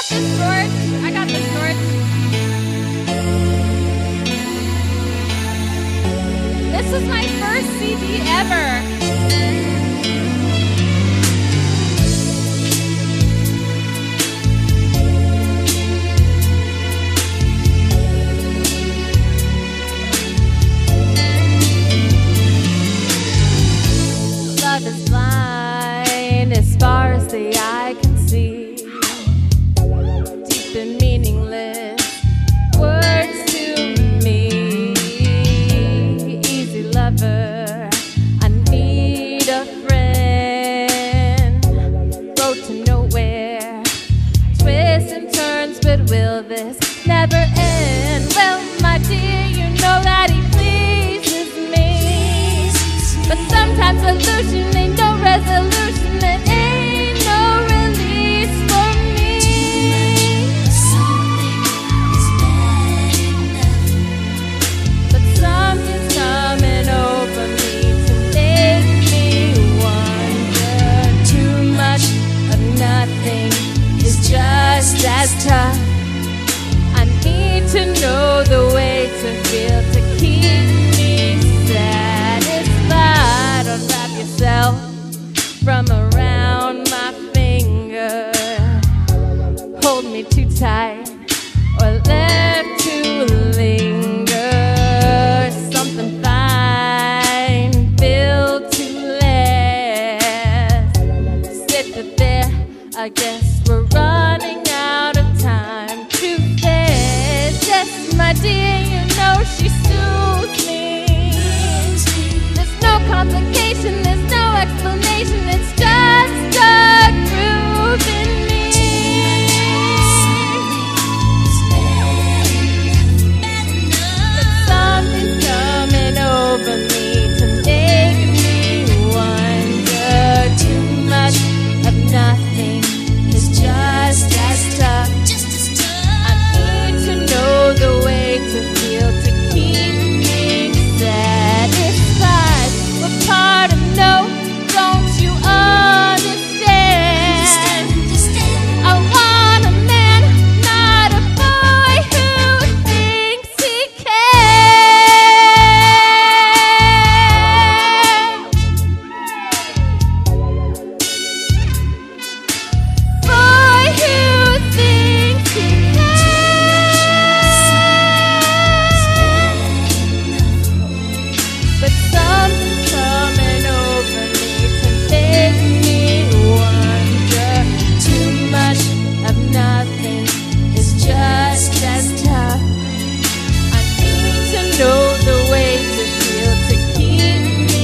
this torch. I got this torch. This is my first CD ever. Love is blind as far as the eye can see. Deep and meaningless words to me. Easy lover, I need a friend. Road to nowhere, twists and turns, but will this never end? Well, my dear, you know that he pleases me. But sometimes illusion ain't no resolution, and ain't no release for me. But something's coming over me to make me wonder. Too much of nothing is just as tough. I need to know the way to feel, to keep me satisfied. Unwrap yourself from around my finger. Hold me too tight or left to linger. Something fine, built to last. Sit there, I guess we're running out of time too fast. Yes, my dear, you know she suits me. There's no complication, there's no explanation, it's just a groove in me. But something's coming over me to make me wonder. Too much of nothing is just as tough. I need to know the way to feel, to keep me satisfied. What part of no don't you understand? I want a man, not a boy who thinks he can. Boy who thinks he can. But something's coming over me to make me wonder. Too much of nothing is just as tough. I need to know the way to feel, to keep me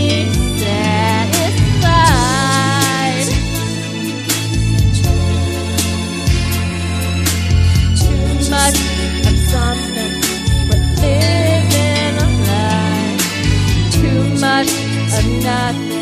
satisfied. Too much of something, but living a lie. Too much of nothing.